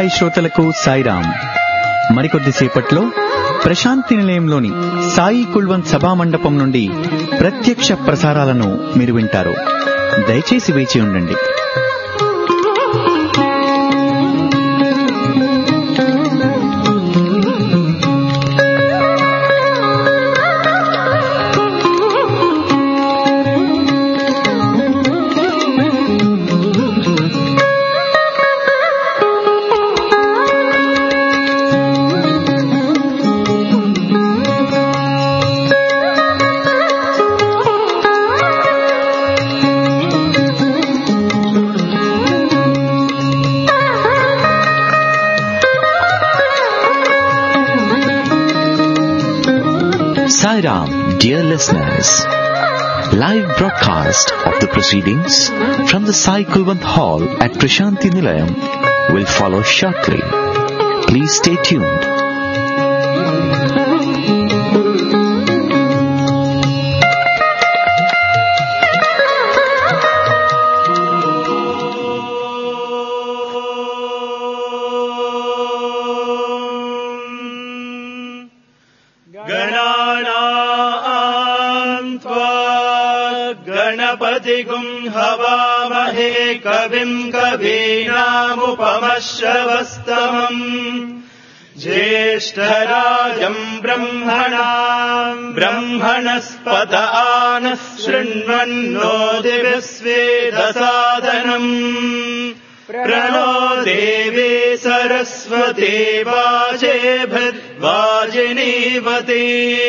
సాయి శ్రోతలకు సాయిరాం. మరికొద్దిసేపట్లో ప్రశాంతి నిలయంలోని సాయి కుల్వంత్ సభా మండపం నుండి ప్రత్యక్ష ప్రసారాలను మీరు వింటారు. దయచేసి వేచి ఉండండి. Sairam, dear listeners, live broadcast of the proceedings from the Sai Kulwant Hall at Prashanti Nilayam will follow shortly. Please stay tuned. हवामहे कविम् कवीनामुपमश्रवस्तमम् ज्येष्ठराजम् ब्रह्मणस्पत आनः शृण्वन्नो दिवस्वेदसादनम् प्रणो देवी सरस्वती वाजेभिर्वाजिनीवती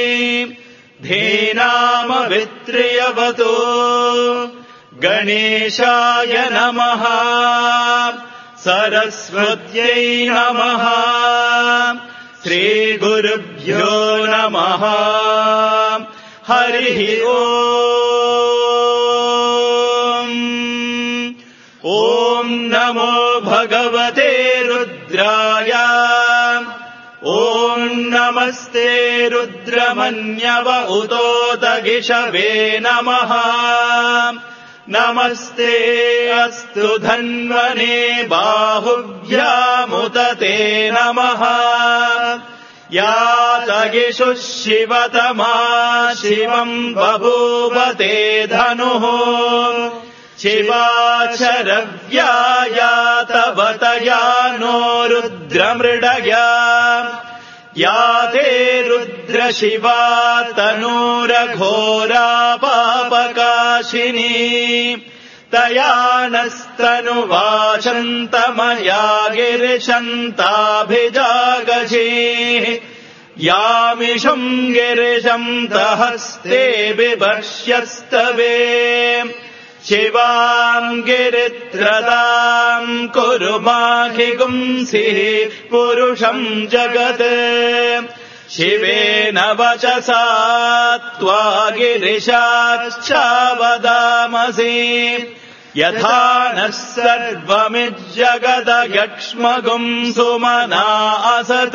धीनामवित्र्यवतो गणेशाय नमः सरस्वत्यै नमः श्रीगुरुभ्यो नमः हरिः ॐ नमो भगवते रुद्राय ॐ नमस्ते रुद्रमन्यव उतोतगिषवे नमः नमस्ते अस्तु धन्वने बाहुभ्यामुदते नमः यातगिषुः शिवतमा शिवम् बभूवते धनुः शिवाक्षरव्यायातवतया नो रुद्रमृडया या ते रुद्रशिवा तनूरघोरा पापकाशिनी तया नस्तनुवाचन्तमया गिरिशन्ताभिजागजीः यामिषम् गिरिशन्तहस्ते बिभर्ष्यस्तवे शिवाम् गिरित्रदाम् कुरु माहिगुंसिः पुरुषम् जगत् शिवेन वचसा त्वा गिरिशाश्चावदामसि यथा नः सर्वमिज्जगदयक्ष्मगुम् सुमना असत्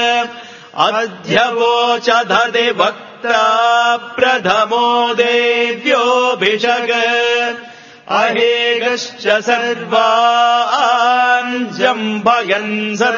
अध्यवोचधति वक्त्रा प्रथमो देव्योऽभिषग अहेगश्च सर्वान् जम्भयन्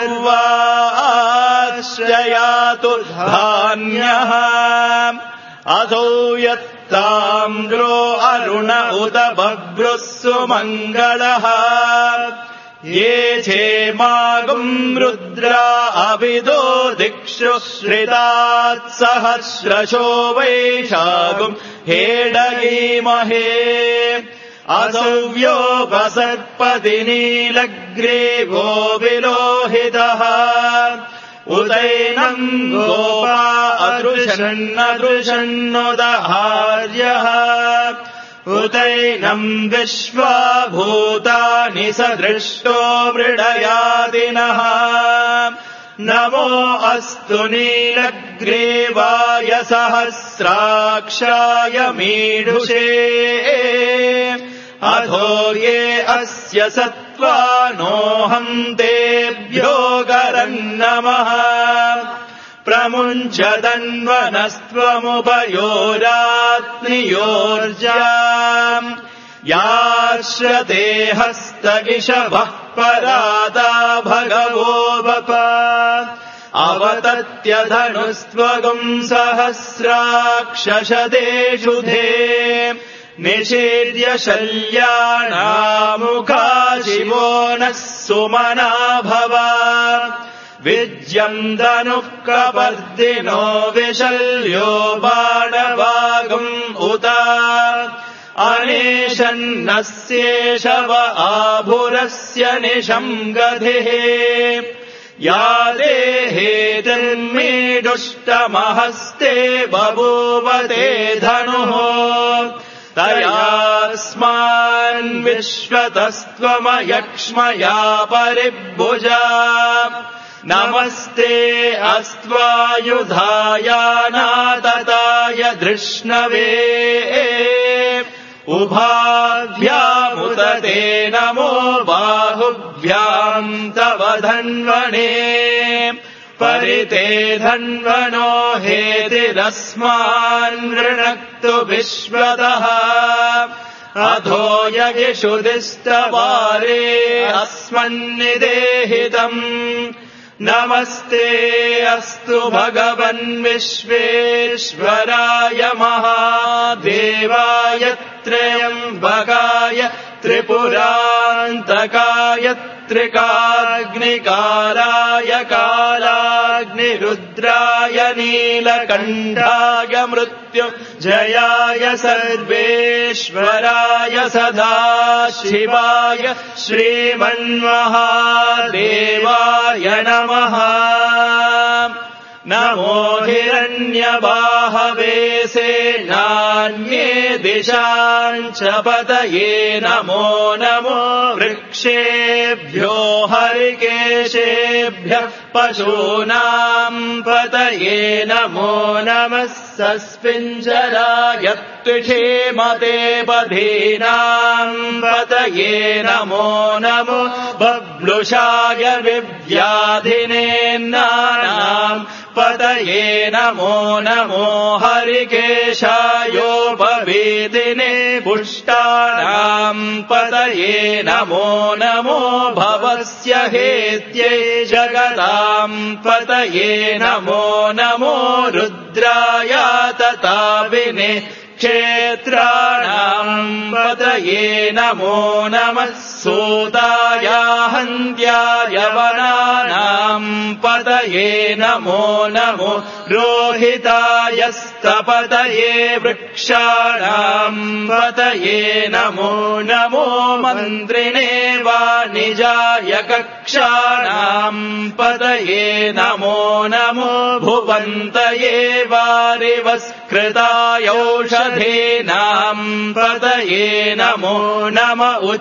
सर्वाश्रयातु धान्यः असौ यत्ताम्रो अरुण उत बभ्रुः सुमङ्गलः ये चेमागुम् रुद्रा अविदो दिक्षु श्रितात् सहस्रशो वैशागुम् हेडयीमहे असव्यो वसर्पति नीलग्रीवो विलोहितः उदैनम् गोपा अदृशन्नदृशन्नुदहार्यः उदैनम् विश्वा भूतानि सदृष्टो मृडयादिनः नमो अस्तु नीलग्रीवाय सहस्राक्षाय मीढुषे अधो ये अस्य सत्त्वानोऽहम् तेभ्यो गरन्नमः प्रमुञ्चदन्वनस्त्वमुभयोरात्नियोर्जाम् याश्रते हस्तगिषवः पराता भगवो वप अवतत्य धनुस्त्वगम् सहस्राक्षशदेषु धे निषेद्य शल्यानामुखा शिवो नः सुमना भव विज्यम् धनुः कपर्दिनो विशल्यो बाणवागम् उत अनेशन्नस्येषव आभुरस्य निशङ्गधिः या देहेतिर्मीडुष्टमहस्ते बभूवते धनुः तयास्मान् विश्वतस्त्वमयक्ष्मया परिभुजा नमस्ते अस्त्वायुधायानातताय धृष्णवे उभाभ्यामुत ते नमो बाहुभ्याम् तव धन्वने परिते धन्वनो हेतिरस्मान् वृणक्तु विश्वतः अधो यगिषु दिष्टवारे अस्मन्निदेहितम् नमस्ते अस्तु भगवन् विश्वेश्वराय महादेवाय त्र्यम्बकाय त्रिपुरान्तकाय त्रिकाग्निकाराय कालाग्निरुद्राय नीलकण्ठाय मृत्युञ्जयाय सर्वेश्वराय सदाशिवाय श्रीमन्महादेवाय नमः नमो हिरण्यबाहवे सेनान्ये दिशाञ्च पतये नमो नमो वृक्षेभ्यो हरिकेशेभ्यः पशूनाम् पतये नमो नमः सस्पिञ्जराय त्विषेमते बधीनाम् पतये नमो नमो बब्लुषाय विव्याधिनेन्नानाम् पतये नमो नमो हरिकेशायोपवेदिने पुष्टानाम् पतये नमो नमो भवस्य हेत्यै जगताम् पतये नमो नमो रुद्राय तताविने क्षेत्राणाम् पतये नमो नमः सूताय हन्त्याय वनानाम् पतये नमो नमो रोहिताय स्तपतये वृक्षाणाम् पतये नमो नमो मन्त्रिणे वाणिजाय कक्षाणाम् पतये नमो नमो भुवन्तये वारिवस्कृतायौषधीनाम् पतये नमो नम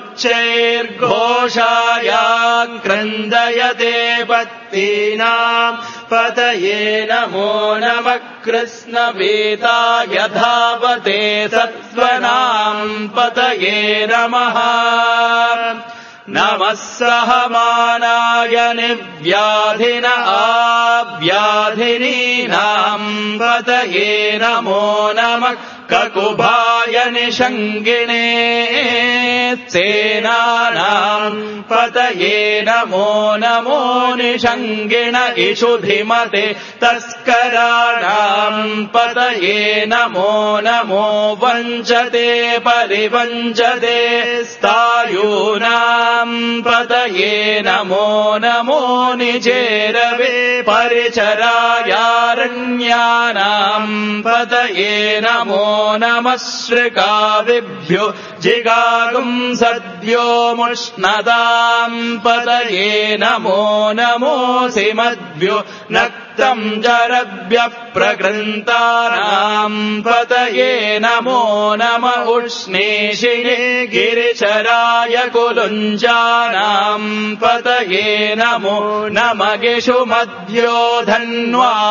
उच्चैर्घोषायाक्रन्दयते पत्तीनाम् पतये नमो नमः कृष्णवेताय धावते सत्त्वनाम् पतये नमः नमः सहमानाय निव्याधिन आव्याधिनीनाम् पतये नमो नमः ककुभाय निषङ्गिणे सेनानाम् पतये नमो नमो निषङ्गिण इषुधिमते तस्कराणाम् पतये नमो नमो वञ्चते परिवञ्चते स्थायूनाम् पतये नमो नमो निजेरवे परिचरायारण्यानाम् पतये नमो नमः श्रिकाविभ्यो जिगागुम् सद्यो मुष्णदाम् पतये नमो नमोऽसि मद्भ्यो नक्तम् जरभ्यः प्रकृन्तानाम् पतये नमो नम उष्णेशिने गिरिचराय कुलुञ्जानाम् पतये नमो नमगिषु मध्यो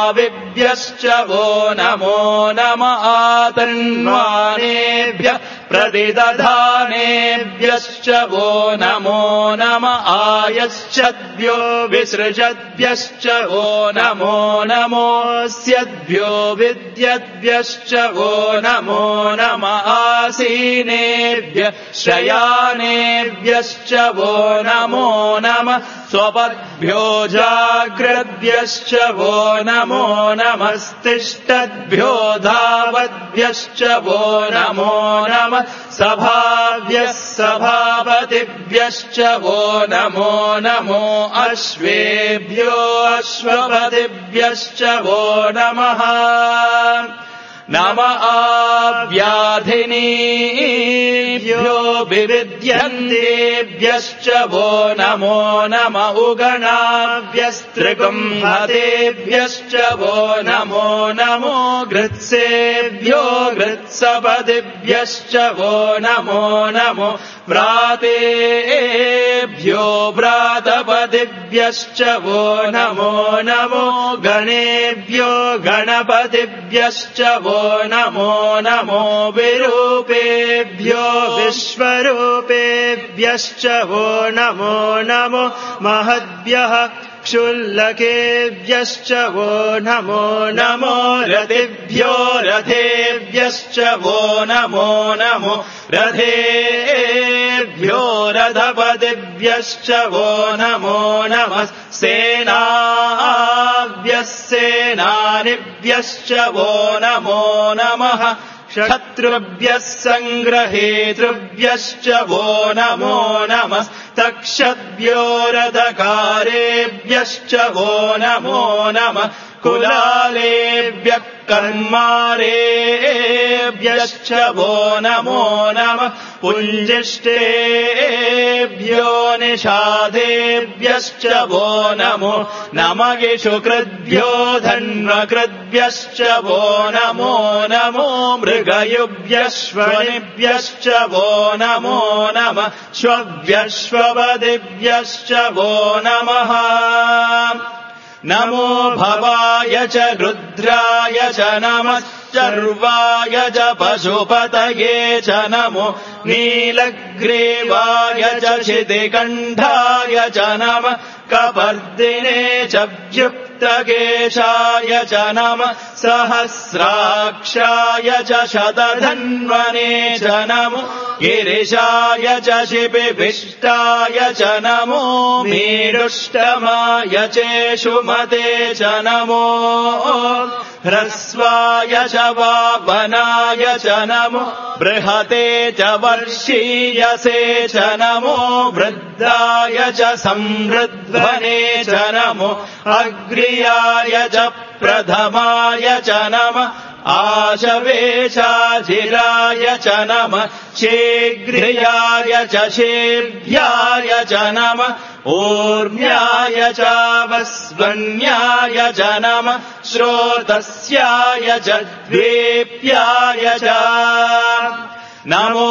धन्वाविभ्यश्च वो नमो नम आतन्वानेभ्यः प्रतिदधानेभ्यश्च वो नमो नम आयश्चद्भ्यो विसृजद्भ्यश्च वो नमो नमोऽस्यद्भ्यो विद्यद्भ्यश्च वो नमो नम आसीनेभ्य शयानेभ्यश्च वो नमो नम स्वपद्भ्यो जाग्रद्भ्यश्च वो नमो नमस्तिष्ठद्भ्यो धावद्भ्यश्च वो नमो नम सभाभ्यः सभापतिभ्यश्च वो नमो नमो अश्वेभ्यो अश्वपतिभ्यश्च वो नमः नम आव्याधिनीभ्यो विविध्यन्तेभ्यश्च वो नमो नम उगणाभ्यस्त्रिगुंहतेभ्यश्च वो नमो नमो गृत्सेभ्यो गृत्सपदिभ्यश्च वो नमो नमो व्रातेभ्यो व्रातपदिभ्यश्च वो नमो नमो गणेभ्यो गणपतिभ्यश्च वो नमो नमो विरूपेभ्यो विश्वरूपेभ्यश्च वो नमो नमो महद्भ्यः क्षुल्लकेभ्यश्च वो नमो नमो रथिभ्यो रथेभ्यश्च वो नमो नमो रथेभ्यो रथपतिभ्यश्च वो नमो नमः सेनाभ्यः सेनानिभ्यश्च वो नमो नमः शत्रुभ्यः सङ्ग्रहेतृभ्यश्च वो नमो नमः तक्षद्भ्यो रथकारेभ्यश्च वो नमो नमः कुलालेभ्यः कर्मारेभ्यश्च वो नमो नमः पुञ्जिष्टेभ्यो निषादेभ्यश्च वो नमो नमगिषुकृद्भ्यो धन्वकृद्भ्यश्च वो नमो नमो मृगयुभ्यश्वनिभ्यश्च वो नमो नमः श्वभ्यश्वपदिभ्यश्च वो नमः नमो भवाय च रुद्राय च नमः चर्वाय च पशुपतये च नमो नीलग्रीवाय च शितिकण्ठाय च नमः कपर्दिने च व्युक्तकेशाय च नमः सहस्राक्षाय च शतधन्वने च नमो गिरिशाय च शिपिभिष्टाय च नमो मीडुष्टमाय चेषुमते च नमो ह्रस्वाय च वामनाय च नमो बृहते च वर्षीयसे च नमो वृद्धाय च समृद्ध्वने च नमो अग्र्याय च प्रथमाय च नमः आशवेशाजिराय च नमः शीघ्र्याय च शेभ्याय च नमः ऊर्म्याय च वस्वन्याय च नमः श्रोतस्याय च द्वेप्याय च नमो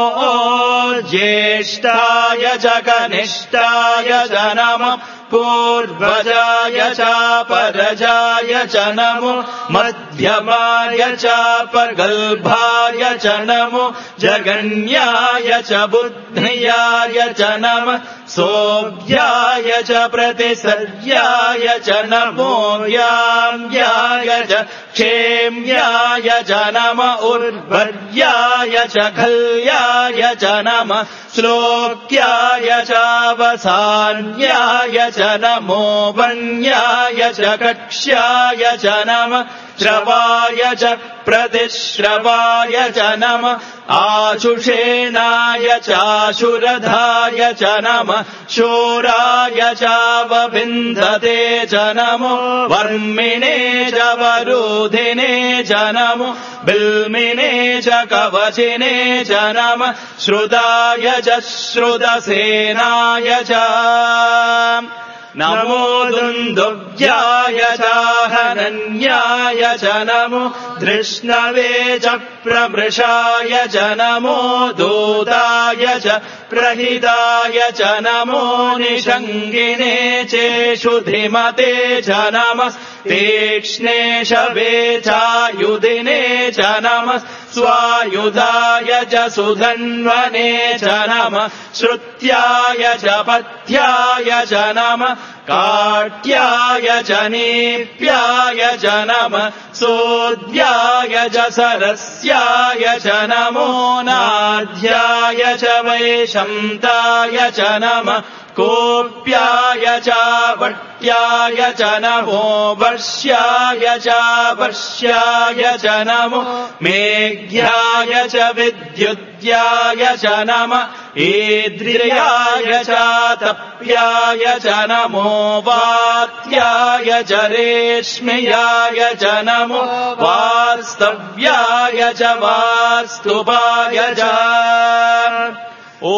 ज्येष्ठाय च कनिष्ठाय च नमः पूर्वजाय च परजाय च नमो मध्यमाय च प्रगल्भाय च नमो जगन्याय च बुद्ध्याय च नमः सोऽभ्याय च प्रतिसर्याय च नमो व्याम्याय च क्षेम्याय च नम उर्वर्याय च खल्याय च नमः श्लोक्याय च वसान्याय च नमो वन्याय च कक्ष्याय च नमः श्रवाय च प्रतिश्रवाय च नमः आशुषेणाय चाशुरधाय च नमः शूराय च वविन्धते च नमो वर्मिणे च वरुधिने च नमो बिल्मिने च कवचिने च नमः श्रुताय च श्रुतसेनाय च नमो दुन्दुभ्याय च हनन्याय च नमो धृष्णवे च प्रमृषाय च नमो दूताय च प्रहिताय च नमो निषङ्गिने चेषु धिमते च नमः तीक्ष्णे शवेचायुधिने च नमः स्वायुधाय च सुधन्वने च नमः श्रुत्याय च पथ्याय च नमः काट्याय च नीप्याय च नमः सोद्याय च सरस्याय च नमो नाध्याय च वैशन्ताय च नमः कोप्याय च वट्याय च नमो वर्ष्याय च वर्ष्याय च नमो मेघ्याय च विद्युद्याय च नमः ईद्रियाय च तप्याय च नमो वात्याय च रेश्म्याय च नमो वास्तव्याय च वास्तुपाय च ॐ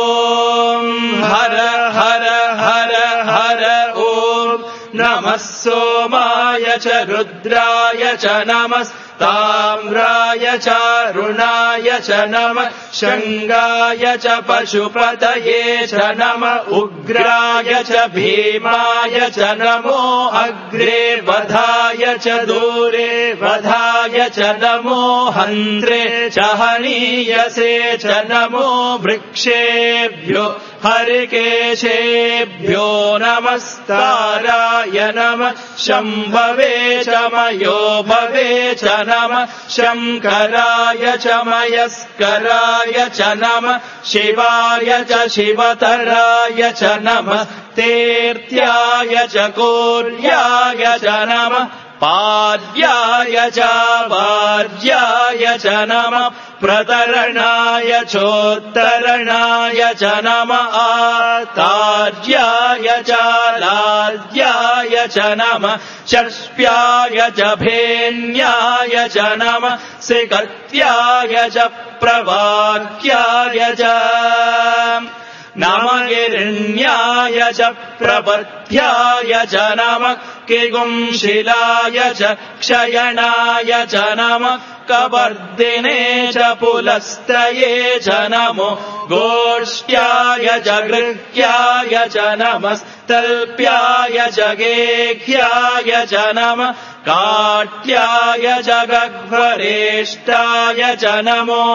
हर हर हर हर ॐ नमः सोमाय च रुद्राय च नमस्ताम्राय च रुणाय च नमः शङ्गाय च पशुपतये च नमः उग्राय च भीमाय च नमो अग्रे वधाय च दूरे वधाय च नमो हन्त्रे च हनीयसे च नमो वृक्षेभ्यो हरिकेशेभ्यो नमस्ताराय नमः शम्भवे च मयो भवे च नमः शङ्कराय च मयस्कराय च नमः शिवाय च शिवतराय च नमः तेर्त्याय च कोर्याय च नमः पार्याय च वार्याय च नमः प्रतरणाय चोत्तरणाय च नमः आतार्याय च लाद्याय च नमः षष्प्याय च भेन्याय च नमः सिकत्याय च प्रवाक्याय च नमगिरण्याय च प्रपथ्याय च नमः किगुंशिलाय च क्षयणाय च नमः कवर्दिने च पुलस्तये च नमो गोष्ठ्याय च गृह्याय च नमस्तल्प्याय च गेह्याय च नमः काट्याय च गह्वरेष्टाय च नमो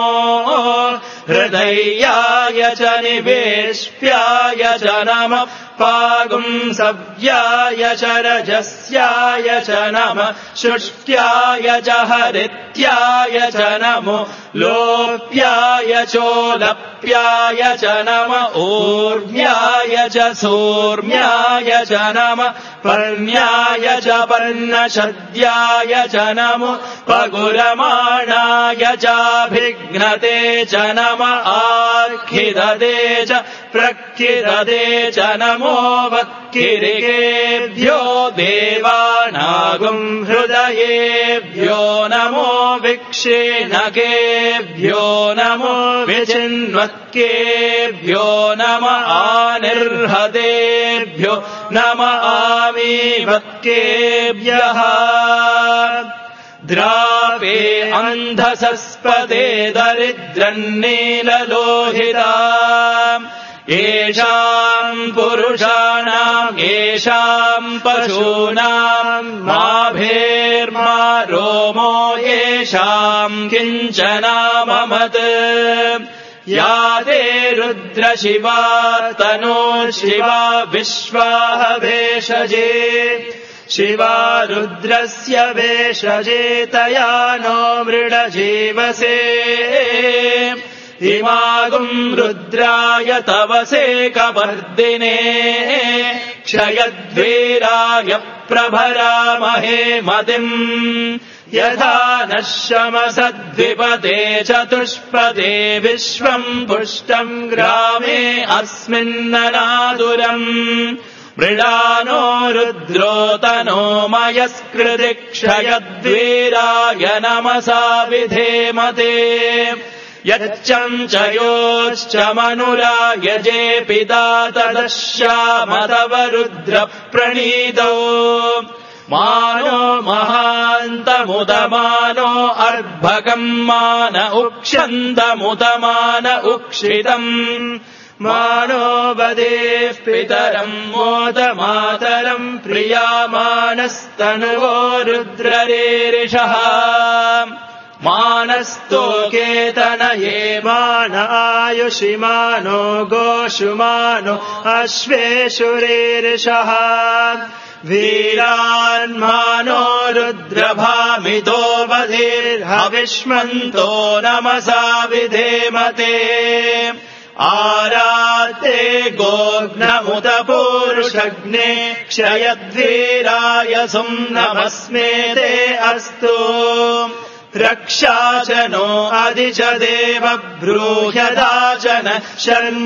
हृदयाय च निवेश्याय च नमः पागुंसव्याय च रजस्याय च नमः शुष्ट्याय च हरित्याय च नमो लोप्याय चोलप्याय च नमः ऊर्म्याय च सोर्म्याय च नमः पर्ण्याय च पर्णशद्याय च नमो पगुरमाणाय चाभिघ्नते च नमः आर्खिदते च प्रखिदते च नमो वक्किरिकेभ्यो देवानागुं हृदयेभ्यो नमो विक्षेणकेभ्यो नमो विचिन्वक्केभ्यो नमः आनिर्हतेभ्यो नमः आमीवक्केभ्यः द्रापे अन्धसस्पदे दरिद्रन्नीललोहिता येषाम् पुरुषाणाम् येषाम् पशूनाम् माभेर्मा रोमो येषाम् किञ्चनाममत् या ते रुद्रशिवा तनो शिवा विश्वाह भेषजे शिवा रुद्रस्य भेषजे तया नो मृडजीवसे इमागुम् रुद्राय तवसे कवर्दिने क्षयद्वीराय प्रभरामहे मतिम् यथा नः शमसद्विपदे चतुष्पदे विश्वम् पुष्टम् ग्रामे अस्मिन्ननादुरम् मृडानो रुद्रोतनो मयस्कृति क्षयद्वीराय नमसा विधेमते यच्चम् च योश्च मनुरायजे पिता तदश्यामतव रुद्र प्रणीतौ मानो महान्तमुदमानो अर्भकम् मान उक्षन्तमुदमान उक्षितम् मानो वदेः पितरम् मोदमातरम् प्रियामानस्तनुवो रुद्ररीरिषः मानस्तोकेतनये मान आयुषिमानो गोषुमानो अश्वेषुरीरिषः वीरान्मानो रुद्रभामितो वधिर्हविष्मन्तो नमसा विधेमते आराते गोघ्नमुत पूरुषग्ने क्षयद्वीराय सुम्नमस्मे ते अस्तु रक्षाचनो अधिच देव ब्रूह्यदाचन शर्म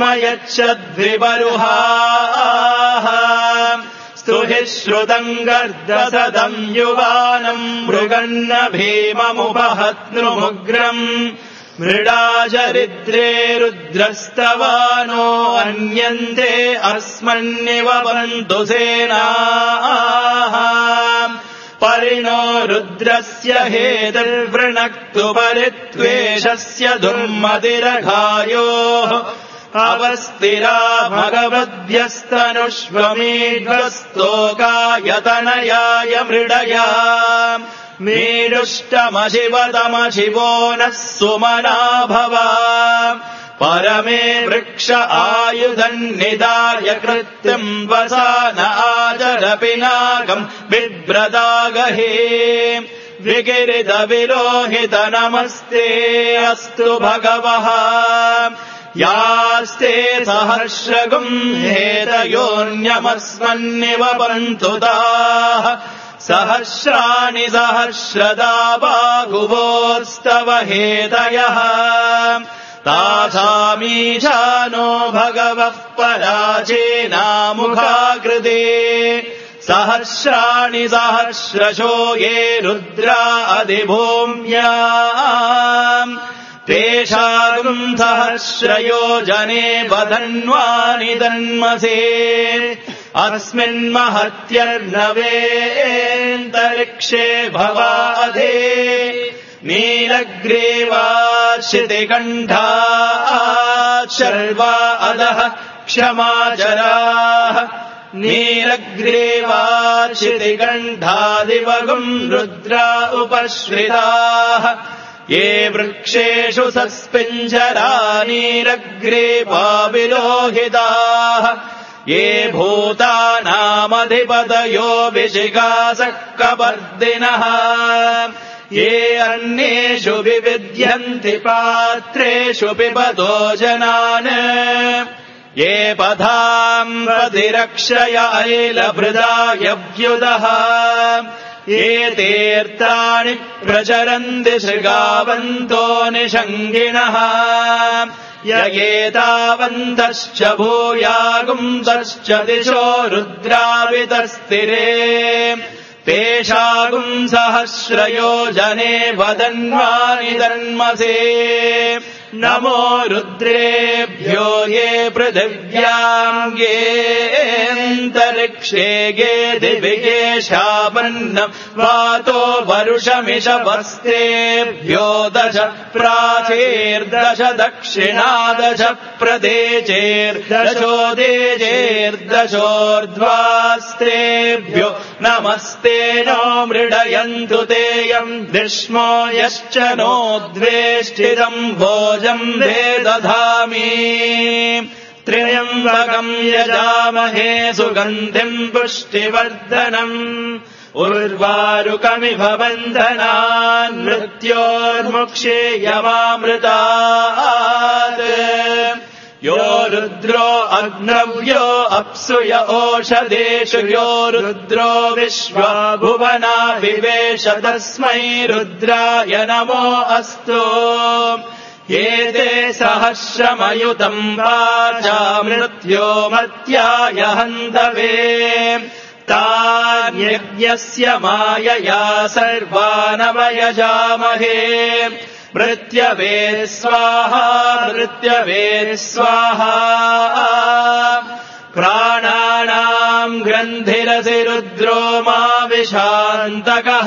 यच्छद्विबरुहाः स्तुहि श्रुतम् गर्दसदम् युवानम् मृगन्न भीममुपहत्नुमुग्रम् मृडाचरिद्रे रुद्रस्तवानो अन्यन्ते अस्मन्निव बन्धु सेनाः परिणो रुद्रस्य हेतुर्वृणक्तु परित्वेषस्य दुर्मतिरघायोः अवस्थिरा भगवद्भ्यस्तनुष्वमीड्वस्तोकायतनयाय मृडया मीडुष्टमशिवतमशिवो नः सुमना भव परमे वृक्ष आयुधन्निदाय कृत्यम् वसान आचरपिनाकम् बिभ्रदागहे विगिरितविलोहित नमस्ते अस्तु भगवः यास्ते सहर्षगुम् हेतयोऽन्यमस्मन्निव पन्तु ताः सहस्राणि सहस्रदा बाहुवोस्तव हेतयः तासामीशानो भगवः पराचेनामुखाकृते सहस्राणि सहस्रशो ये रुद्रा अधिभूम्या तेषाम् सहस्रयोजने वधन्वानि तन्मसे अस्मिन्महत्यर्नवेऽन्तरिक्षे भवाधे नीलग्रीवाश्रितिकण्ठा शर्वा अधः क्षमाचराः नीलग्रीवाश्रितिकण्ठादिवगुम् रुद्रा उपश्रिताः ये वृक्षेषु सस्पिञ्जरा नीलग्रीवा विलोहिताः ये भूतानामधिपतयो विशिखासः कपर्दिनः ये अन्येषु विविध्यन्ति पात्रेषु पिबतो जनान् ये पथाम् प्रतिरक्षय ऐलभृदायव्युदः ये तीर्थानि प्रचरन्ति शृगावन्तो निषङ्गिणः ययेतावन्तश्च भूयागुंसश्च दिशो रुद्रावितस्तिरे तेषागुम् सहस्रयोजने वदन्वानि धर्मसे नमो रुद्रेभ्यो ये पृथिव्याम् येऽन्तरिक्षे ये दिवि येषामन्नम् वातो वरुषमिषवस्तेभ्यो दश प्राचीर्दश दक्षिणादश प्रदेचेर्दशो देचेर्दशोर्ध्वास्तेभ्यो नमस्ते नो मृडयन्तु तेयम् विष्मो यश्च नो द्वेष्टिदम् भोजम् दधामि त्र्यम्बकम् यजामहे सुगन्धिम् पुष्टिवर्धनम् उर्वारुकमिव बन्धनान् मृत्योर्मुक्षेयमामृतात् यो रुद्रो अग्नव्यो अप्सु य ओषधेषु यो रुद्रो विश्वा भुवना विवेश तस्मै रुद्राय नमो अस्तु एते सहस्रमयुतम् वाचा मृत्यो मत्याय हन्तवे तान्यज्ञस्य मायया सर्वानवयजामहे मृत्यवे स्वाहा मृत्यवे स्वाहा प्राणानाम् ग्रन्थिरसि रुद्रो मा विशान्तकः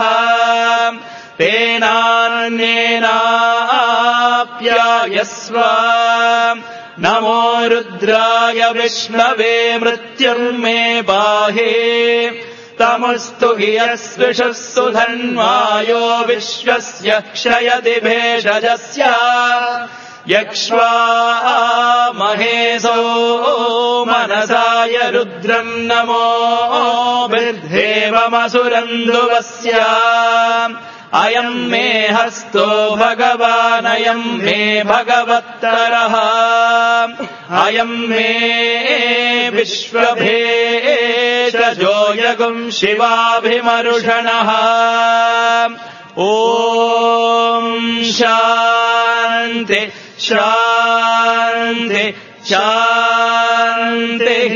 तेनान्येनाप्यायस्व नमो रुद्राय विष्णवे मृत्युर्मे पाहि तमस्तु हि यस्विषस्सु धन्वायो विश्वस्य क्षयति भेषजस्य यक्ष्वा महेशो मनसाय रुद्रम् नमो बिर्देवमसुरन्दुवस्य अयम् मे हस्तो भगवानयम् मे भगवत्तरः अयम् मे विश्वभेषजो यगुम् शिवाभिमरुषणः ॐ शान्ति शान्ति शान्तिः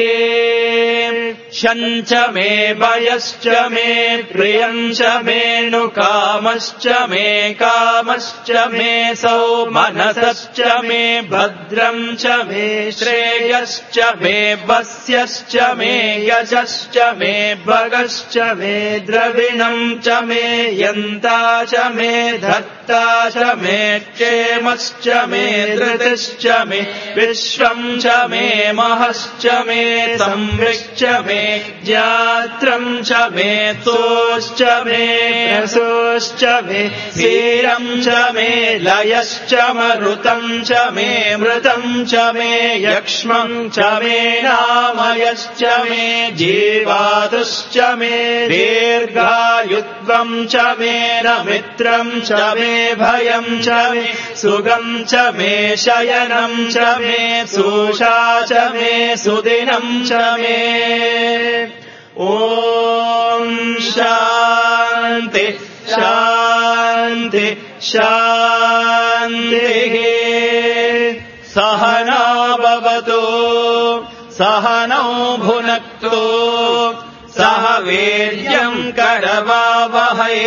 शञ्च मे भयश्च मे प्रियञ्च मे नु कामश्च मे कामश्च मे सौमनसश्च मे भद्रम् च मे श्रेयश्च मे वस्यश्च मे यशश्च मे भगश्च मे द्रविणम् च मे यन्ता च मे धत्ता च मे क्षेमश्च मे धृतिश्च मे विश्वम् च मे महश्च मे संवृक्ष मे ज्ञात्रम् च मे तोश्च मे रसोश्च मे सीरम् च मे लयश्च मरुतम् च मे मृतम् च मे यक्ष्मम् च मे नामयश्च मे जीवातुश्च मे दीर्घायुत्वम् च मे नमित्रम् च मे भयम् च मे सुगम् च मे शयनम् च मे सुषा च मे सुदिनम् च मे ॐ शान्ति शान्ति शान्तिः सहना भवतु सहनौ भुनक्तु सह वीर्यम् करवावहै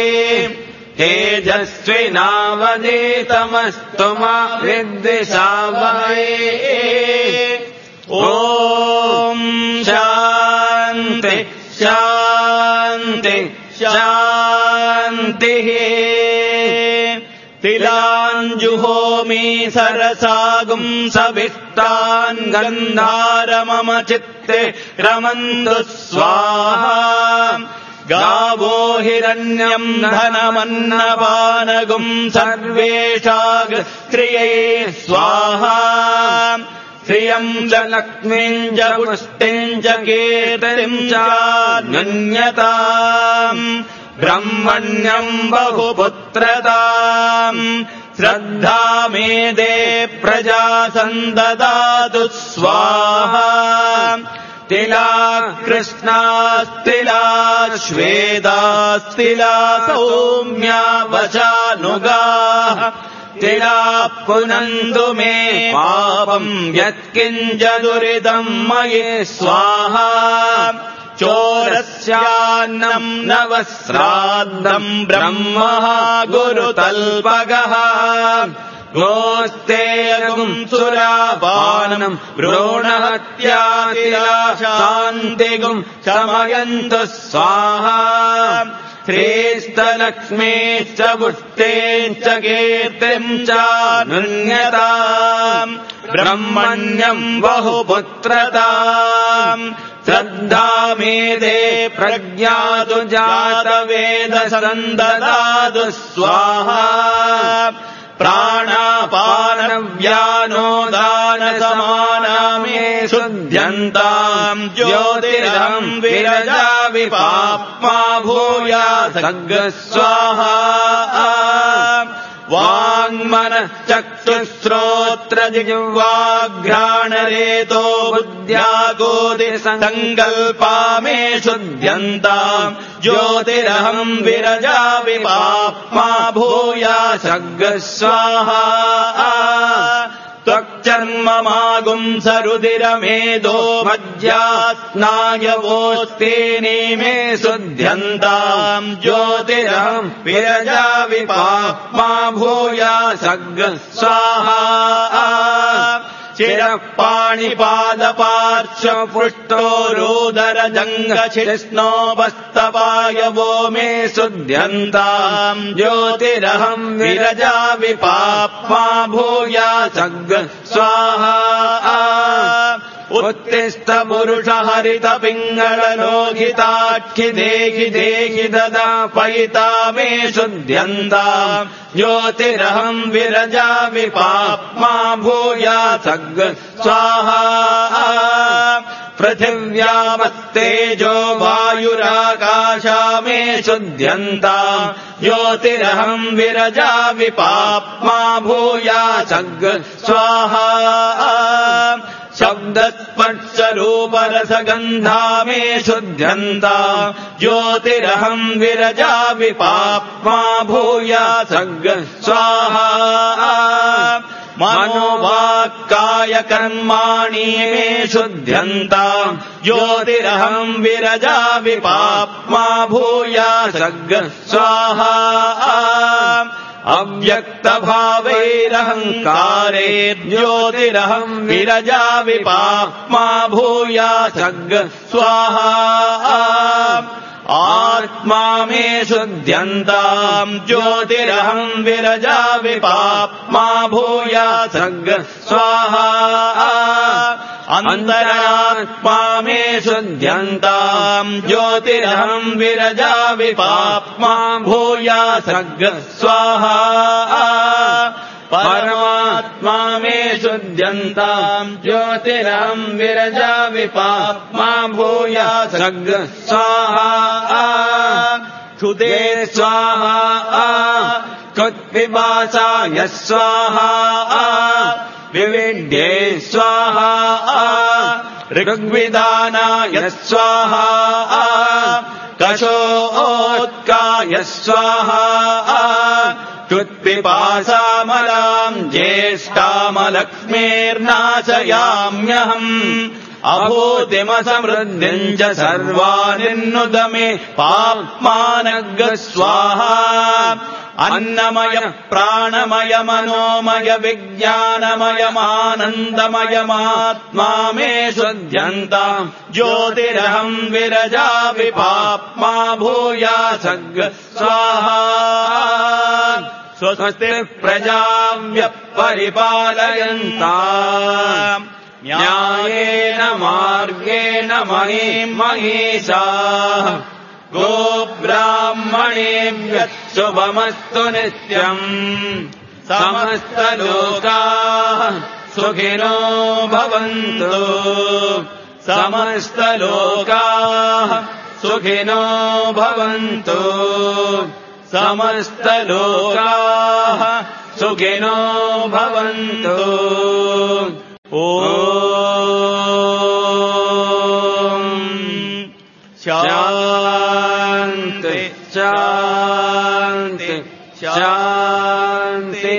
तेजस्विनावधीतमस्तु मा विद्विषावहै ॐ शान्ति शान्ति शान्तिः तिलाञ्जुहोमि सरसागुं सविष्टान् गन्धारमम चित्ते रमन्तु स्वाहा गावो हिरण्यम् धनमन्नपानगुं सर्वेषाग्रियै स्वाहा श्रियम् च लक्ष्मीम् च पुष्टिम् च कीर्तिम् च न्यन्यताम् ब्रह्मण्यम् बहुपुत्रताम् श्रद्धा मेदे प्रजा सन्ददातु स्वाहा तिला कृष्णास्तिला श्वेतास्तिला सौम्या वचानुगाः तिला पुनन्तु मे पापम् यत्किञ्च दुरितम् मयि स्वाहा चोरस्यान्नम् नवश्राद्धम् ब्रह्मः गुरुतल्पगः गोस्तेयगुम् सुरापानम् भ्रूणहत्यातिला शान्तिगुम् शमयन्तु स्वाहा श्रीस्तलक्ष्मीश्च पुष्टेश्च कीर्तिम् च नुन्यताम् ब्रह्मण्यम् बहुपुत्रताम् श्रद्धा मेदे प्रज्ञातु जातवेदसन्ददातु स्वाहा प्राणापानव्यानोदानसमानामे शुद्ध्यन्ताम् ज्योतिरहम् विरजा विपाप्मा भूया सग्गस्वाहा वाङ्मनश्चक्षुश्रोत्रजिह्वाघ्राणरेतो बुद्ध्यागोदि सङ्कल्पा मे शुद्ध्यन्ताम् ज्योतिरहम् विरजा विपाप्मा भूया सग्गस्वाहा त्वक्चर्ममागुम् सरुदिरमेधो मज्जास्नायवोस्तेने मे शुद्ध्यन्ताम् ज्योतिरहम् विरजा विपाप्मा भूया सग्गस्वाहा चिरः पाणिपादपार्श्व पृष्ठो रोदर जङ्गशिष्णोपस्तपायवो मे शुद्ध्यन्ताम् ज्योतिरहम् विरजा विपाप्मा भूयासग् स्वाहा उत्तिष्ठ पुरुष हरित पिङ्गळ लोहिताक्षि देहि देहि ददा पयिता मे शुद्ध्यन्ताम् ज्योतिरहम् विरजा विपाप्मा भूयासग् स्वाहा पृथिव्यामत्तेजो वायुराकाशा मे शुद्ध्यन्ताम् ज्योतिरहम् विरजा विपाप्मा भूयासग् स्वाहा शब्दस्पर्शरूपरसगन्धा मे शुद्ध्यन्ताम् ज्योतिरहम् विरजा विपाप्मा भूयासग् स्वाहा मनोवाक्काय कर्माणि मे शुद्ध्यन्ताम् ज्योतिरहम् विरजा विपाप्मा भूयासग् स्वाहा अव्यक्तभावैरहङ्कारे ज्योतिरहम् विरजा विपाप्मा भूयासग् स्वाहा आत्मा मे शुद्ध्यन्ताम् ज्योतिरहम् विरजा विपाप्मा भूयासग् स्वाहा अन्तरात्मा मे शुद्ध्यन्ताम् ज्योतिरहम् विरजा विपाप्मा भूयासग् स्वाहा परमात्मा मे शुद्ध्यन्ताम् ज्योतिरहम् विरजा विपाप्मा भूयासग् स्वाहा क्षुते स्वाहा कृत्पिपासाय स्वाहा विविड्ये स्वाहा ऋग्विदानाय स्वाहा कशोत्काय स्वाहा कृत्पिपासामलाम् ज्येष्ठामलक्ष्मीर्नाशयाम्यहम् अभूतिमसमृद्धिम् च सर्वानिन्नुत मे पाप्मानग् स्वाहा अन्नमय प्राणमय मनोमय विज्ञानमयमानन्दमयमात्मा मे शुद्ध्यन्ताम् ज्योतिरहम् विरजा विपाप्मा भूयासग् स्वाहा स्वस्ति प्रजाभ्यः परिपालयन्ताम् न्यायेन मार्गेण महीषाः गोब्राह्मणेभ्यः शुभमस्तु नित्यम् समस्तलोकाः सुखिनो भवन्तु समस्तलोकाः सुखिनो भवन्तु समस्तलोकाः सुखिनो भवन्तु शान्ति शान्ति शान्ति।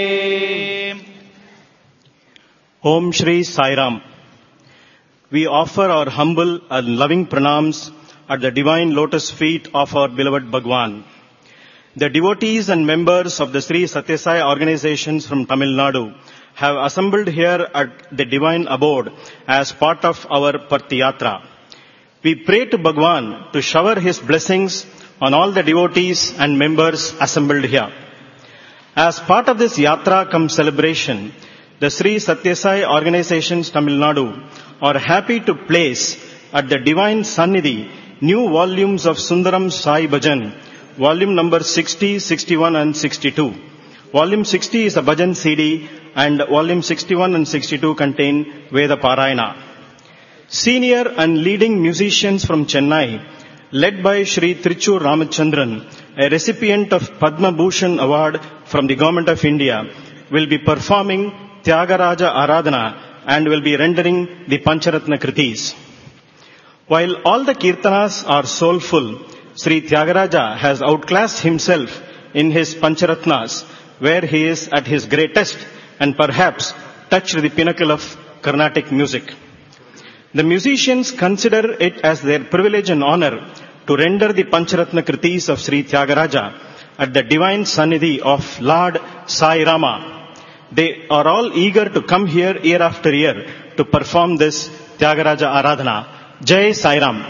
Om Shri Sai Ram. We offer our humble and loving pranams at the divine lotus feet of our beloved Bhagwan. The devotees and members of the Sri Satya Sai organizations from Tamil Nadu have assembled here at the divine abode as part of our Partiyatra. We pray to Bhagwan to shower his blessings on all the devotees and members assembled here. As part of this Yatra cum celebration, the Sri Satya Sai organizations Tamil Nadu are happy to place at the divine Sannidhi new volumes of Sundaram Sai Bhajan, volume number 60, 61 and 62. Volume 60 is a Bhajan CD and volume 61 and 62 contain Veda Parayana. Senior and leading musicians from Chennai, led by Shri Trichur Ramachandran, a recipient of Padma Bhushan Award from the Government of India, will be performing Tyagaraja Aradhana and will be rendering the Pancharatna Kritis. While all the Kirtanas are soulful, Sri Tyagaraja has outclassed himself in his Pancharatnas, where he is at his greatest and perhaps touched the pinnacle of Carnatic music. The musicians consider it as their privilege and honor to render the Pancharatna Kritis of Sri Tyagaraja at the divine Sannidhi of Lord Sai Rama. They are all eager to come here year after year to perform this Tyagaraja Aradhana. Jai Sai Ram.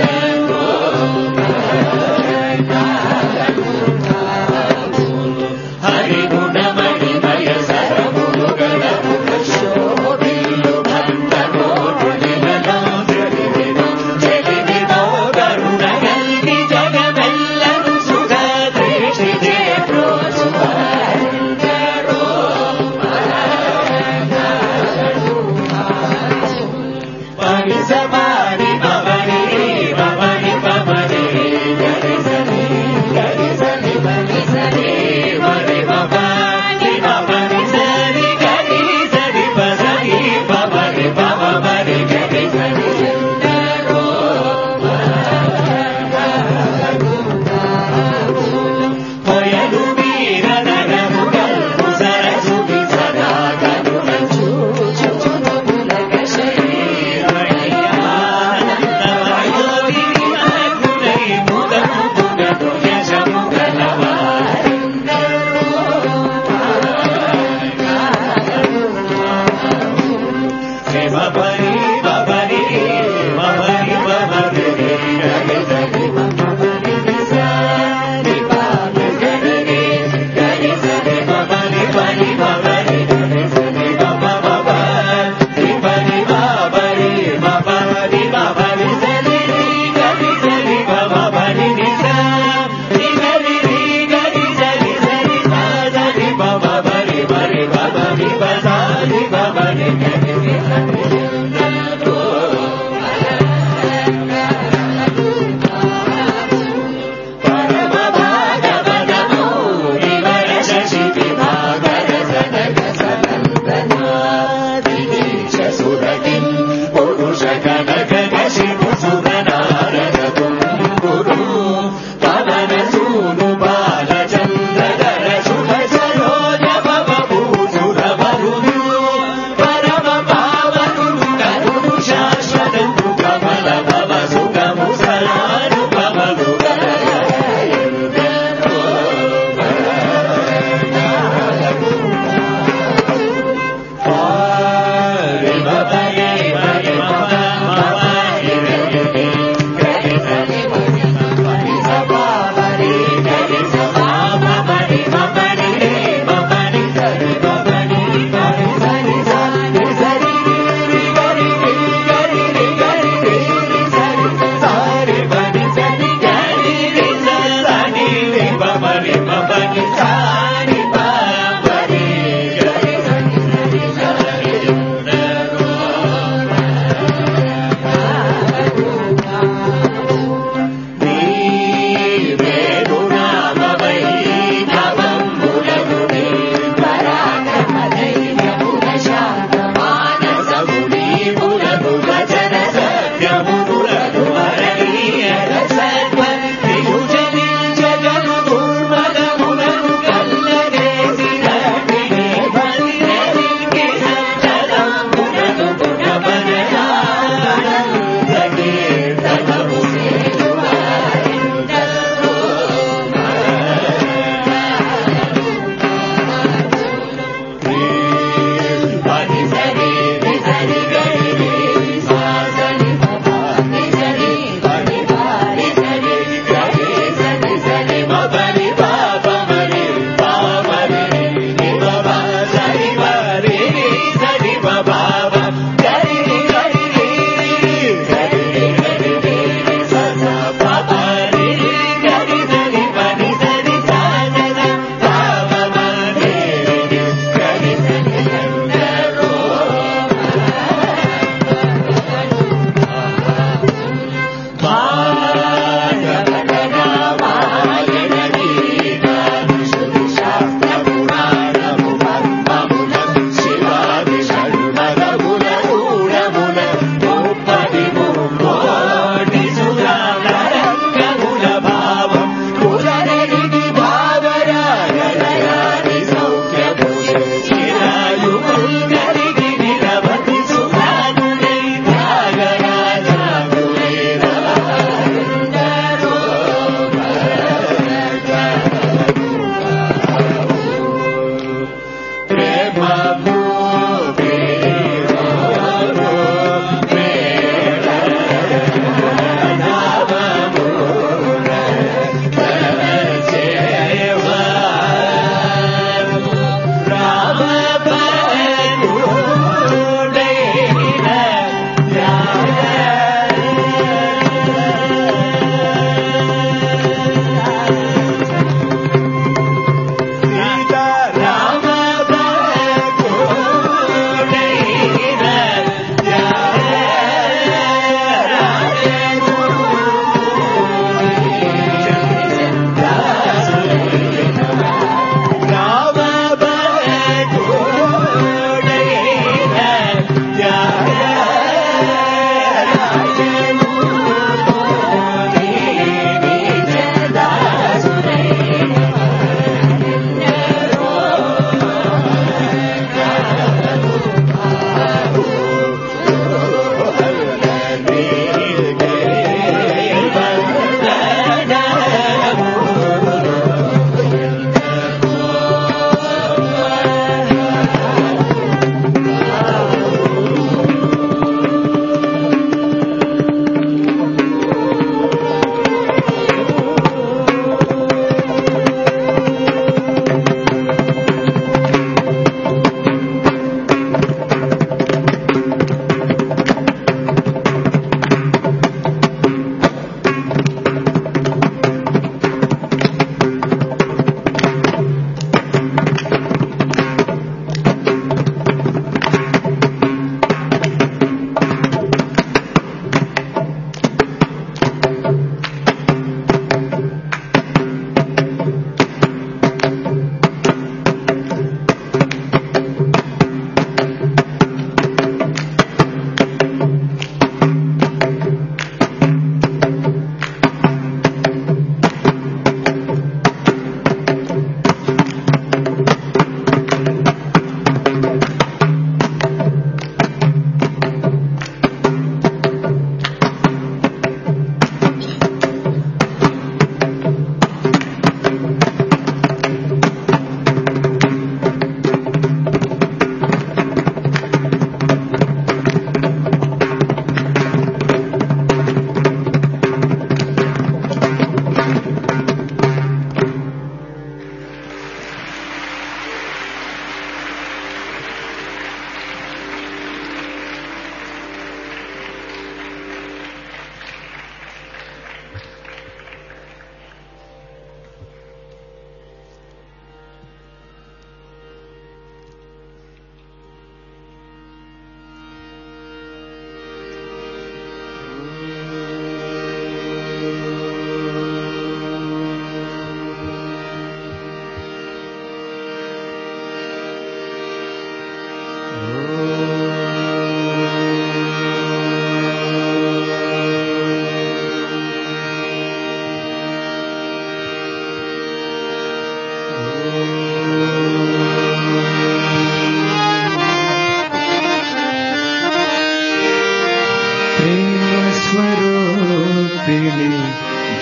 Bari, bari, bari, bari, bari, bari,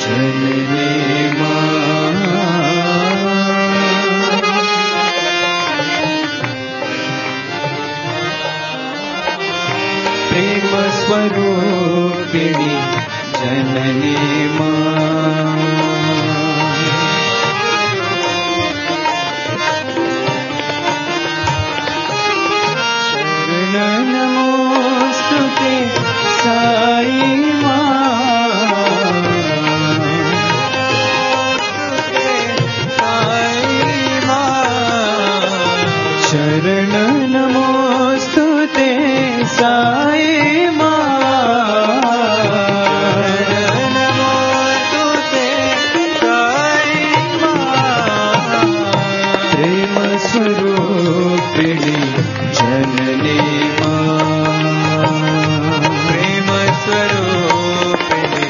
जननी प्रेम स्वरूपिणी जननी नमोस्तुते साई शरण नमोस्तुते साई नमोस्तुते साई प्रेम स्वरूपिणी जननी प्रेम स्वरूपिणी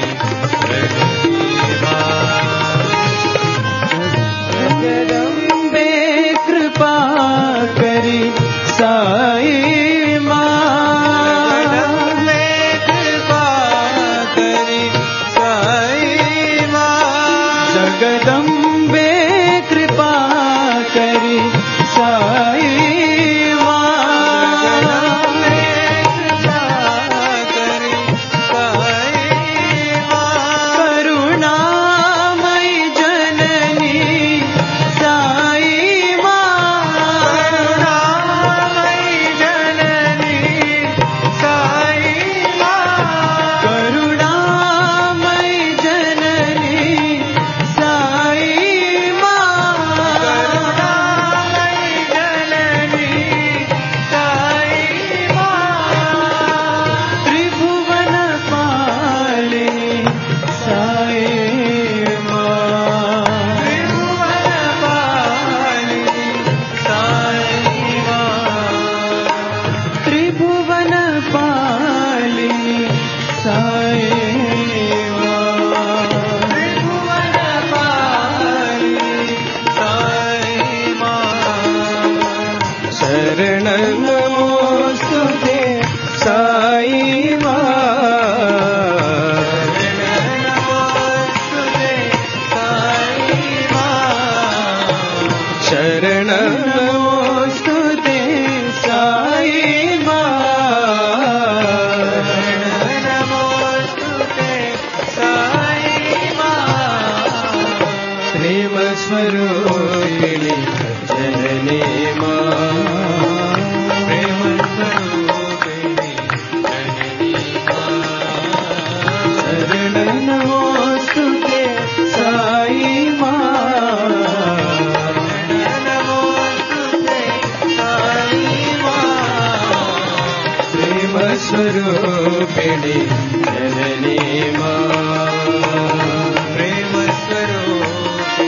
जगदम्बे कृपा करी साई जगदम्बे कृपा करी साई करुणामयी जननी साई करुणामयी जननी साई करुणामयी जननी साई त्रिभुवन पालिनी साई त्रिभुवन पालिनी साई शरण नमोस्तुते साई शरण नमोस्तुते साई प्रेम स्वरूपिणी जननी प्रेम स्वरूपिणी जननी शरण नमोस्तुते साई नमोस्तुते साई प्रेम स्वरूपिणी जननी प्रेम स्वरूपिणी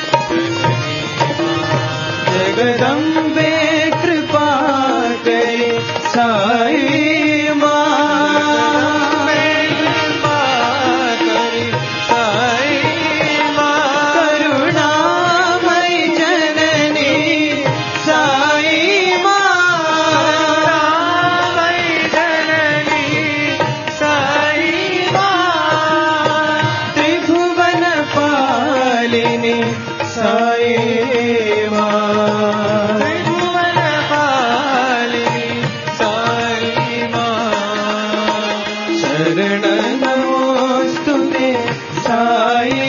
जगदम्बे कृपा करी साई करुणामयी जननी साई त्रिभुवन पालिनी साई त्रिभुवन पालिनी साई शरण नमोस्तुते साई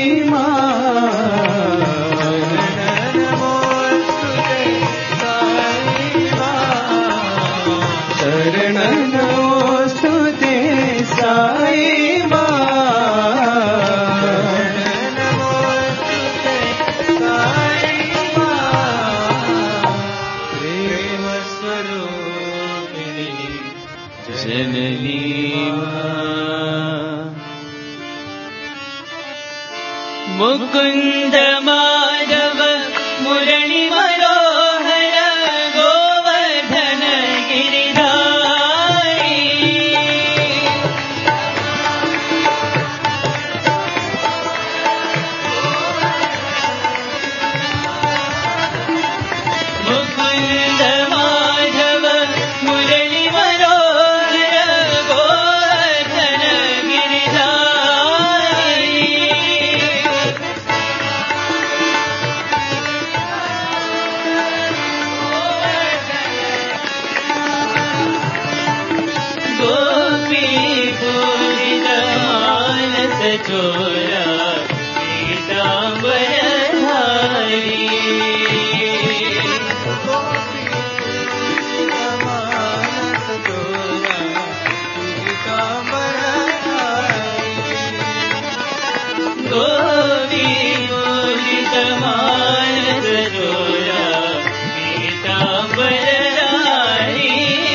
शरण नमोस्तुते साई प्रेम स्वरूपिणी जननी मुकुंद माधव मुरली मनोहर गोवर्धन गिरिधारी मुकुंद माधव मुरली मनोहर गोवर्धन गिरिधारी जोरा पीताम्बरधारी गोपी मोलित मानस जोरा पीताम्बरधारी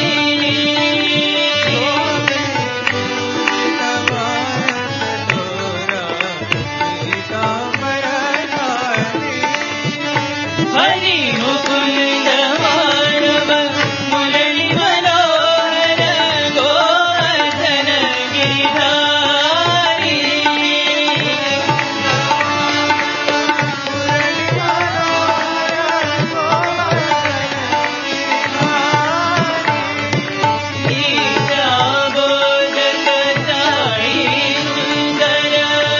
हरि मुकुंद मानव मुरली मनोहर गोवर्धन गिरिधारी गीता बोधक साई सुंदर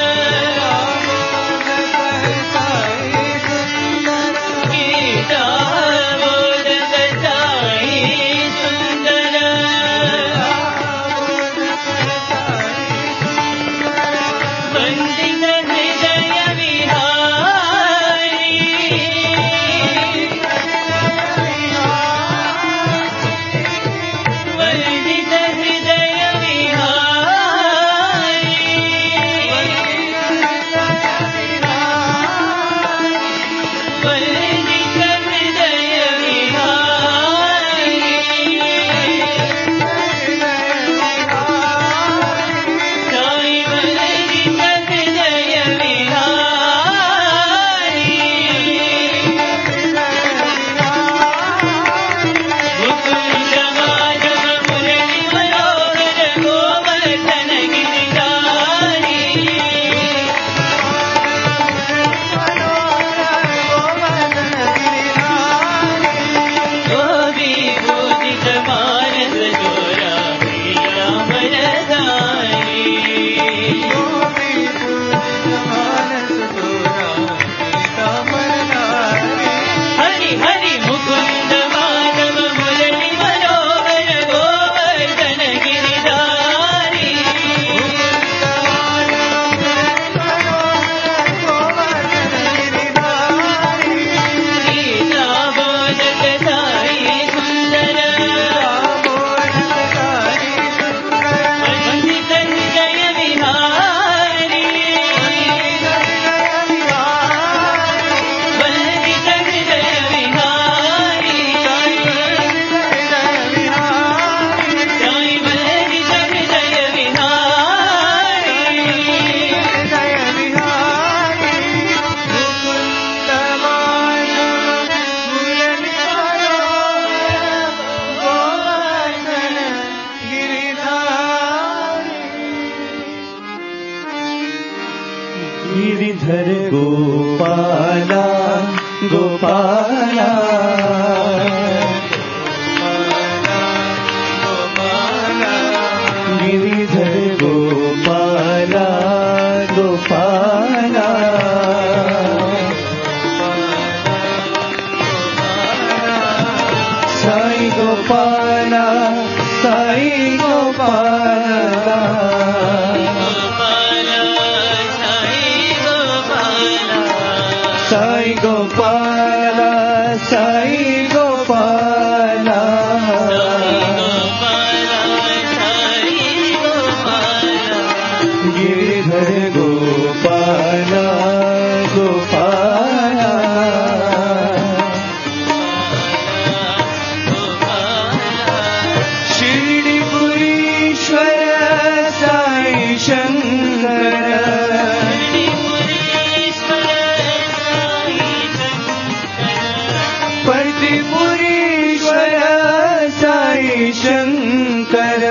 गीता बोधक साई सुंदर वंदित हृदय विहारी वंदित हृदय विहारी वंदित हृदय विहारी साई वंदित हृदय विहारी मुकुंद माधव मुरली मनोहर गोवर्धन गिरिधारी गोपी पूजित मानस जोरा पीताम्बरधारी हरि हरि मुकुंद माधव मुरली मनोहर गोवर्धन गिरिधारी गीता बोधक साई सुंदर वंदित हृदय विहारी वंदित हृदय विहारी साई वंदित हृदय विहारी गिरिधर गोपाला गोपाला गिरिधर गोपाला गोपाला साई गोपाला साई गोपाला साई गोपाला साई गोपाला गिरिधर गोपाला गोपाला शिरडीपुरीश्वर साई शंकर पतिपुरीश्वर साई शंकर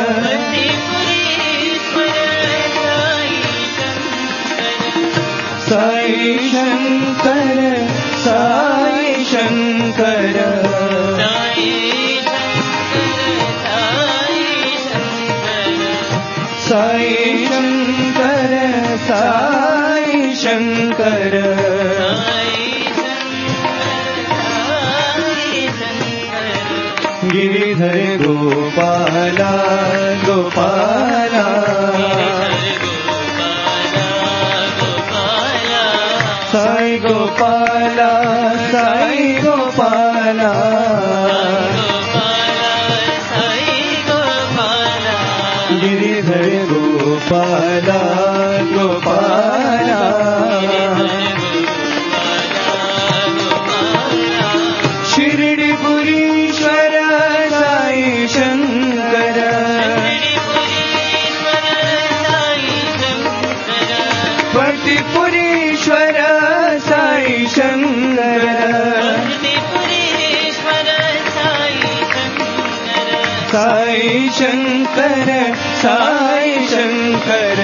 साई शंकर साई शंकर साई शंकर साई शंकर गिरिधर गोपाला गोपाला साई गोपाला साई गोपाला गिरिधर गोपाला गोपाला शिरडीपुरीश्वर साई शंकर भक्तिपुरीश्वर साई शंकर साई शंकर साई शंकर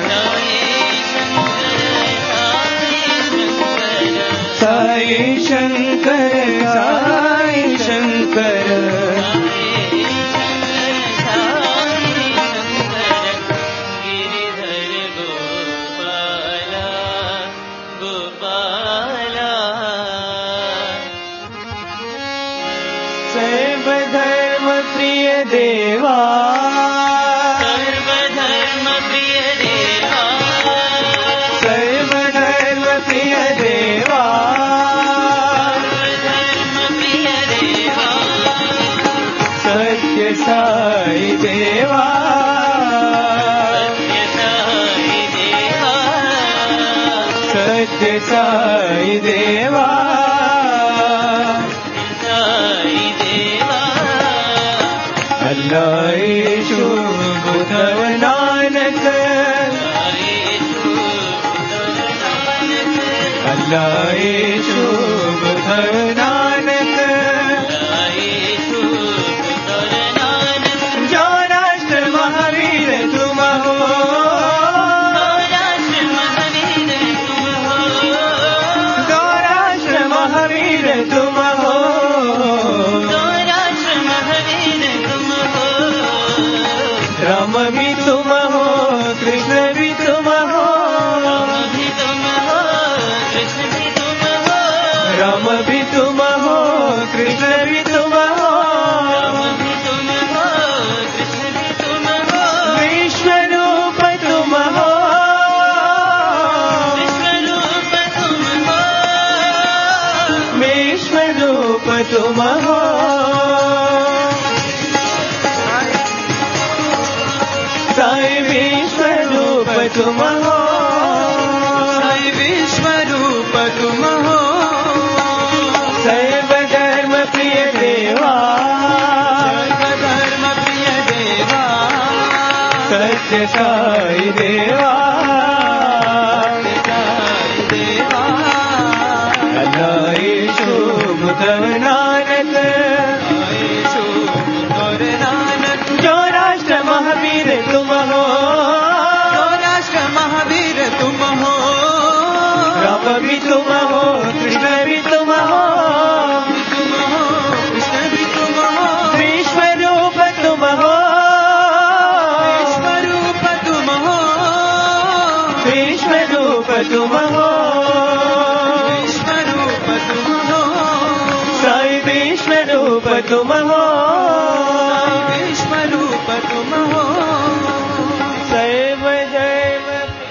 साई शंकर साई शंकर सर्वधर्म प्रिय देवा सर्वधर्म प्रिय देवा सर्वधर्म प्रिय देवा सर्वधर्म प्रिय देवा सत्य साई देवा सत्य साई देवा अल्लाह यीशु बुद्ध नानक अल्लाह यीशु बुद्ध नानक जो राष्ट्र महावीर तुम हो जो राष्ट्र महावीर तुम हो राम भी तुम हो कृष्ण भी तुम हो राम भी तुम हो कृष्ण भी तुम हो विश्व रूप तुम हो विश्व रूप तुम हो साई विश्व रूप तुम हो साई विश्व रूप तुम हो सर्वधर्म प्रिय देवा सर्वधर्म प्रिय देवा सत्य साई देवा अल्लाह यीशु बुद्ध नानक जो राष्ट्र महावीर तुम हो राम भी तुम हो कृष्ण भी तुम हो विश्व रूप तुम हो विश्व रूप तुम हो साई विश्व रूप तुम हो सर्व जैव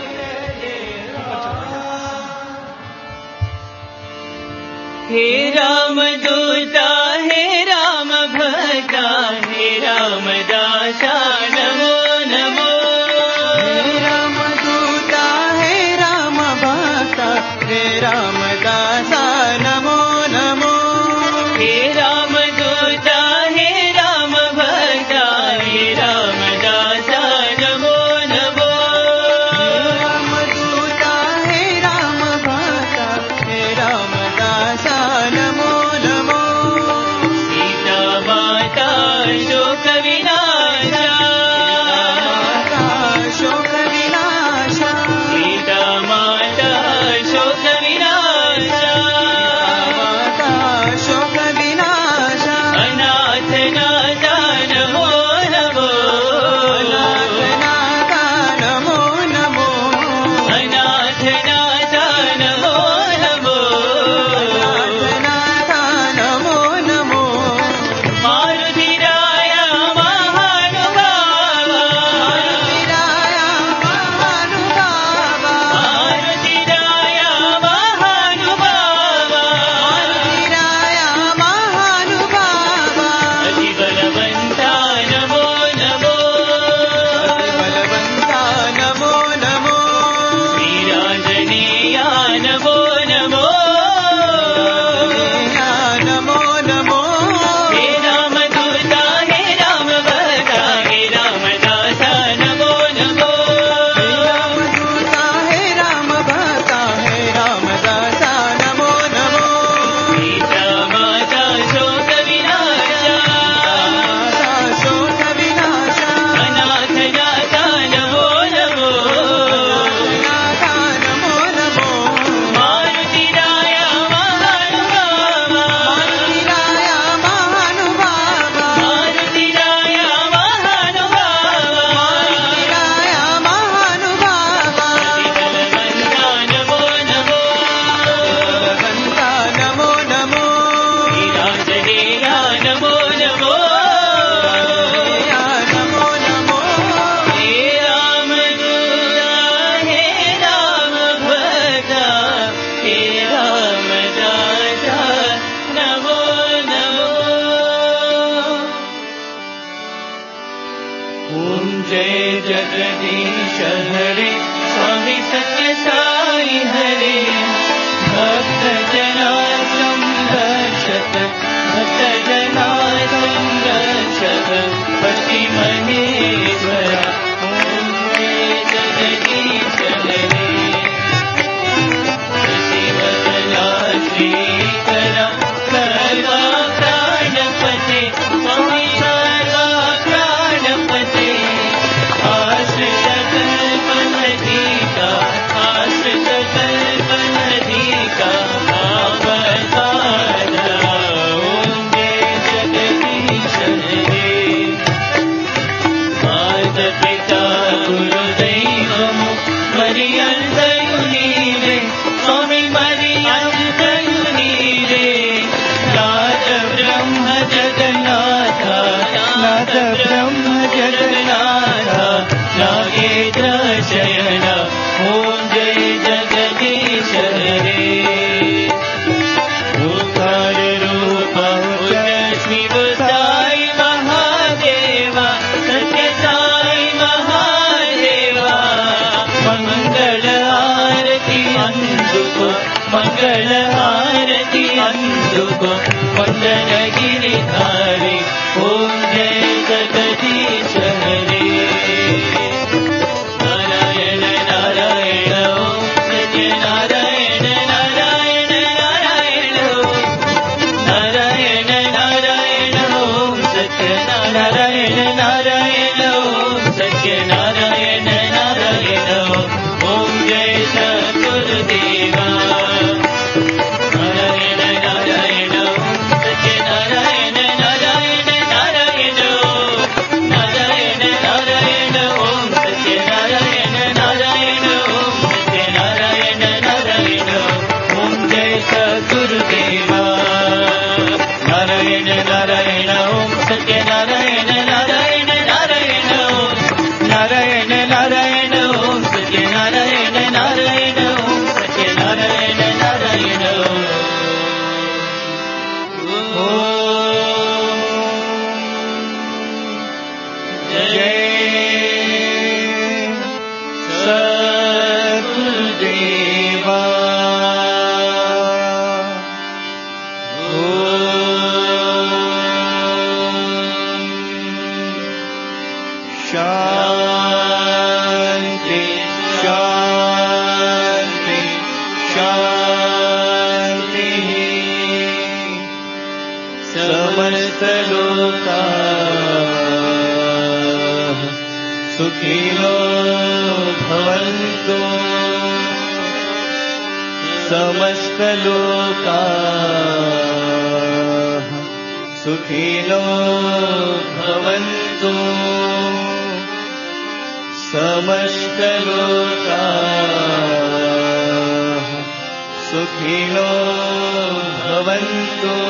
हे राम दूता हे राम भक्ता हे राम दासा नमो नमो हे राम दूता हे राम भक्ता हे राम दासा नमो नमो हे राम दूता हे राम भक्ता हे राम दासा नमो नमो राम दूता हे राम भक्ता हे राम दासा नमो नमो सीता माता शोक विनाश हरे स्वामी सत्य साई हरे भक्त जना संरक्षक भक्त जना संरक्षक पति महेश्वर ओम जगदीश हरे शिवकला श्रीकरा सर्वा प्राणपते स्वामी सर्वा प्राणपते आश्रित कल्पनधीका आश्रित कल्पनधीका अवतार ओम जगदीश हरे माता पिता गुरुदैवमु मर्यादयु नीरे स्वामी मर्यादयु नीरे नाथ ब्रह्म जगन्नाथ नाथ ब्रह्म जगन्नाथ नागेन्द्र शयन ओम जय जगदीश हरे ओंकार रूप शिव साई महादेवा सत्य साई महादेवा मंगल आरती अंदुको मंगल आरती अंदुको वंदन गिरिधारी ओम जय जगदीश हरे नारायण नारायण ओम सत्य नारायण नारायण नारायण नारायण नारायण ओम सत्य नारायण नारायण ओम सत्य नारायण नारायण ओम जय सद्गुरुदेवा नारायण नारायण ओम सत्य नारायण नारायण नारायण नारायण नारायण ओम सत्य नारायण नारायण ओम सत्य नारायण नारायण ओम जय सद्गुरुदेवा नारायण नारायण ओम सत्य नारायण नारायण नारायण नारायण नारायण ओम सत्य नारायण नारायण ओम सत्य नारायण नारायण जय सद्गुरुदेवा शांति शांति शांति समस्त लोका सुखिनो भवन्तु समस्त लोका सुखिनो भवन्तु समस्त लोका सुखिनो भवन्तु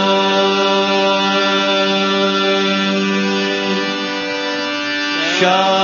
शांति